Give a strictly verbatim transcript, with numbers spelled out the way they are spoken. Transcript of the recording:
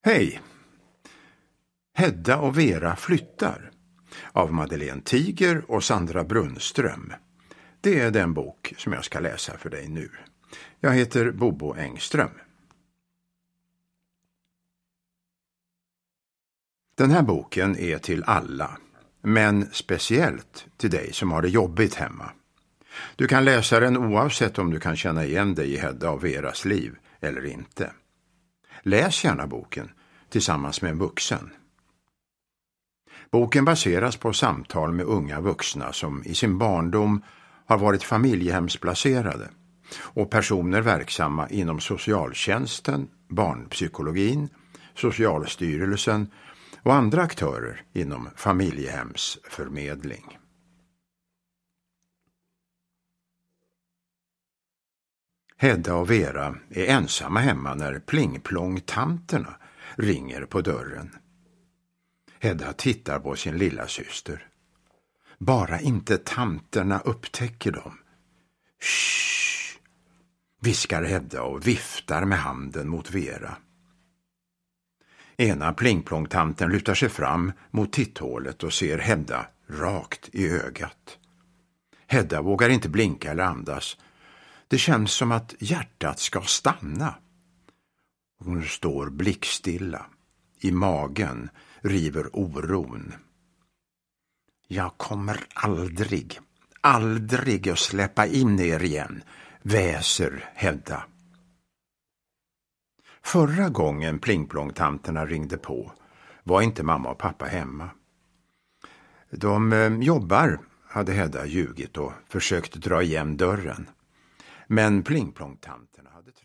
Hej! Hedda och Vera flyttar av Madeleine Tiger och Sandra Brunnström. Det är den bok som jag ska läsa för dig nu. Jag heter Bobo Engström. Den här boken är till alla, men speciellt till dig som har det jobbigt hemma. Du kan läsa den oavsett om du kan känna igen dig i Hedda och Veras liv eller inte. Läs gärna boken tillsammans med en vuxen. Boken baseras på samtal med unga vuxna som i sin barndom har varit familjehemsplacerade och personer verksamma inom socialtjänsten, barnpsykologin, Socialstyrelsen och andra aktörer inom familjehemsförmedling. Hedda och Vera är ensamma hemma när plingplong-tanterna ringer på dörren. Hedda tittar på sin lilla syster. Bara inte tanterna upptäcker dem. Shh! Viskar Hedda och viftar med handen mot Vera. Ena plingplong-tanten lutar sig fram mot titthålet och ser Hedda rakt i ögat. Hedda vågar inte blinka eller andas. Det känns som att hjärtat ska stanna. Hon står blickstilla. I magen river oron. Jag kommer aldrig, aldrig att släppa in er igen, väser Hedda. Förra gången plingplongtanterna ringde på var inte mamma och pappa hemma. De eh, jobbar, hade Hedda ljugit och försökt dra igen dörren. Men plingplongtanterna hade